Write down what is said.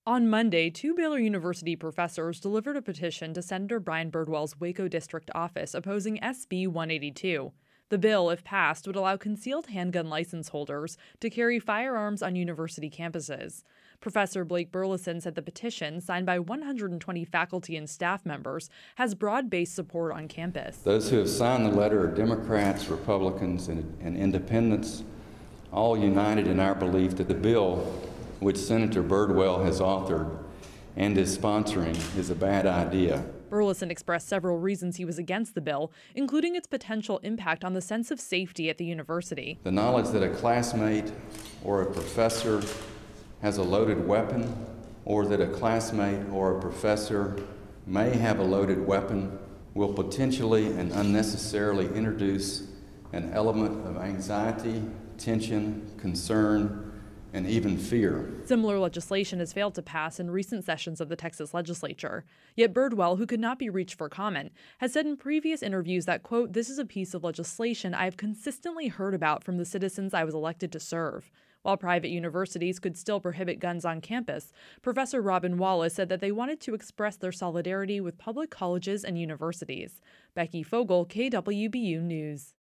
On Monday, two Baylor University professors delivered a petition to Senator Brian Birdwell's Waco District office opposing SB 182. The bill, if passed, would allow concealed handgun license holders to carry firearms on university campuses. Professor Blake Burleson said the petition, signed by 120 faculty and staff members, has broad-based support on campus. Those who have signed the letter are Democrats, Republicans, and Independents, all united in our belief that the bill, which Senator Birdwell has authored and is sponsoring, is a bad idea. Burleson expressed several reasons he was against the bill, including its potential impact on the sense of safety at the university. The knowledge that a classmate or a professor has a loaded weapon, or that a classmate or a professor may have a loaded weapon, will potentially and unnecessarily introduce an element of anxiety, tension, concern, and even fear. Similar legislation has failed to pass in recent sessions of the Texas legislature. Yet Birdwell, who could not be reached for comment, has said in previous interviews that, quote, "This is a piece of legislation I have consistently heard about from the citizens I was elected to serve." While private universities could still prohibit guns on campus, Professor Robin Wallace said that they wanted to express their solidarity with public colleges and universities. Becky Fogel, KWBU News.